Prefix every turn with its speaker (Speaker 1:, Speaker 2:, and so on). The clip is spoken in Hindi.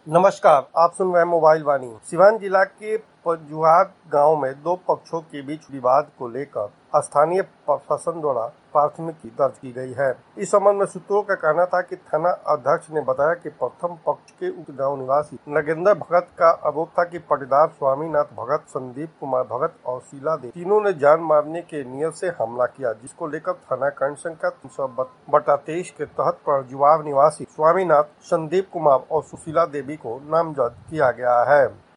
Speaker 1: नमस्कार, आप सुन रहे हैं मोबाइल वाणी। सिवान जिला के पजुहार गांव में दो पक्षों के बीच विवाद को लेकर स्थानीय प्रशासन द्वारा प्राथमिकी दर्ज की गई है। इस संबंध में सूत्रों का कहना था कि थाना अध्यक्ष ने बताया कि प्रथम पक्ष के उक्त गांव निवासी नगेंद्र भगत का आरोप था कि पटीदार स्वामीनाथ भगत, संदीप कुमार भगत और शीला देवी तीनों ने जान मारने के नियत से हमला किया, जिसको लेकर थाना कांड संख्या 300/23 के तहत पजुहार निवासी स्वामीनाथ, संदीप कुमार और सुशीला देवी को नामजद किया गया है।